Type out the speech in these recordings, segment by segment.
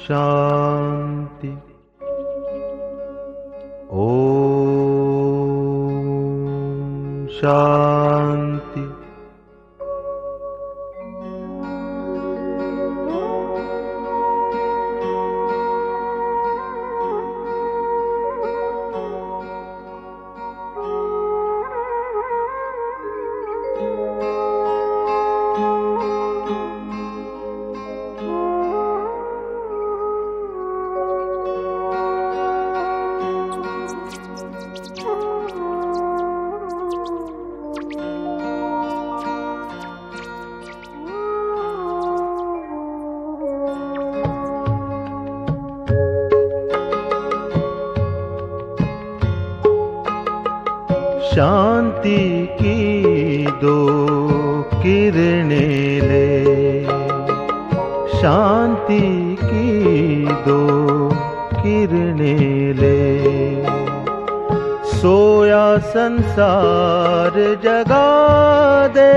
शांति। ओम शांति। शांति की दो किरणें ले, शांति की दो किरणें ले, सोया संसार जगा दे।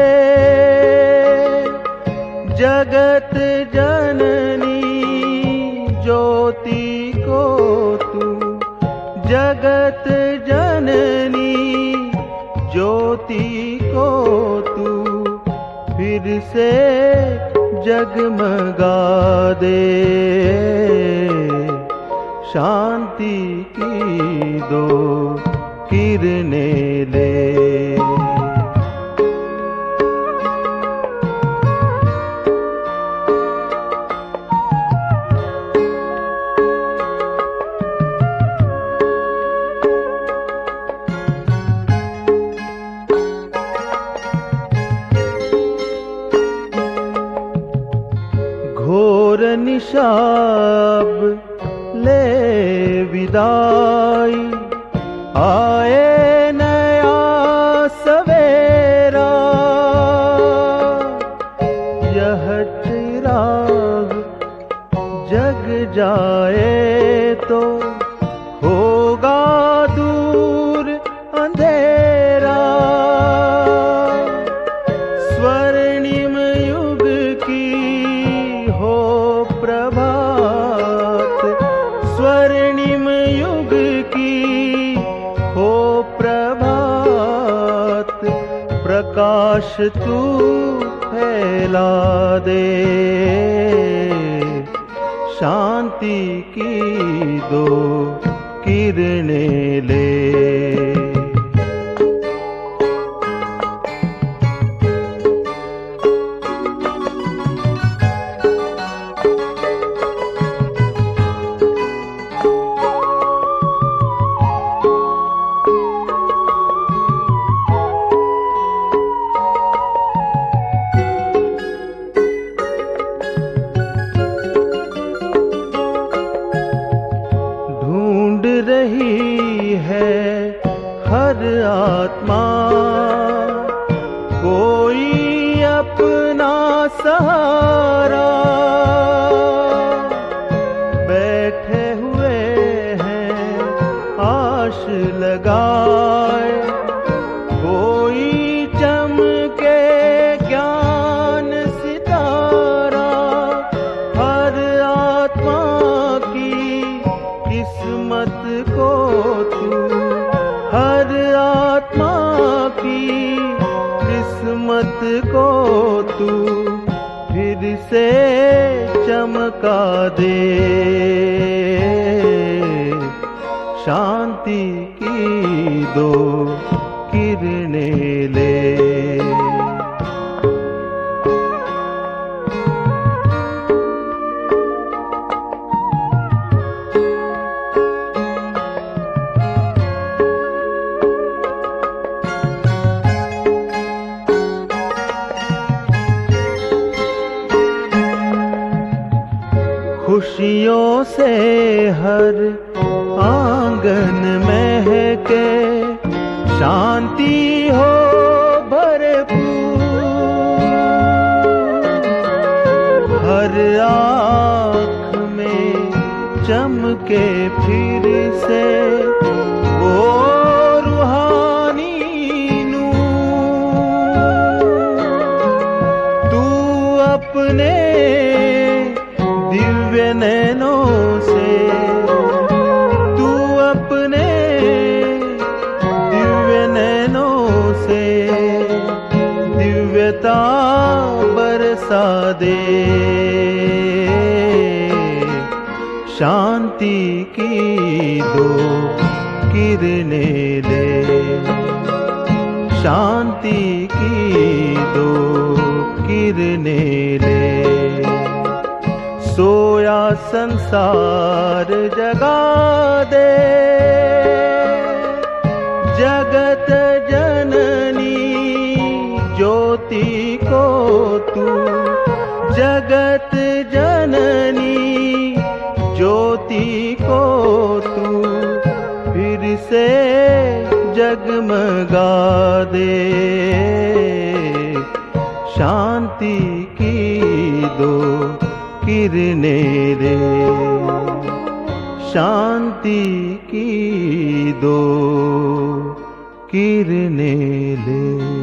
जगत जननी ज्योति को तू, जगत जननी ज्योति को तू फिर से जगमगा दे। शांति की दो किरणें ले। घोर निशाब ले विदाई, आए नया सवेरा। यह चिराग जग जाए तो होगा दूर अंधेरा। स्वर्णिम युग की हो प्रभात, स्वर्णिम युग की हो प्रभात। प्रकाश तू फैला दे। शांति की दो किरणें ले। ढूंढ रही है हर आत्मा कोई अपना सहारा। बैठे हुए हैं आश लगाए, कोई चमके ज्ञान सितारा। हर आत्मा की किस्मत को तू, हर आत्मा की किस्मत को तू फिर से चमका दे। शांति की दो किरणें ले। खुशियों से हर आंगन महके, शांति हो भरपूर। हर आँख में चमके फिर से वो रूहानी नूर। तू अपने दिव्य नैनों फिरता बरसा दे, शांति की दो किरणें ले, शांति की दो किरणें ले। सोया संसार जगा दे, जगत जननी ज्योति को तू, जगत जननी ज्योति को तू फिर से जगमगा दे, शांति की दो किरणें रे, शांति की दो किरणें ले।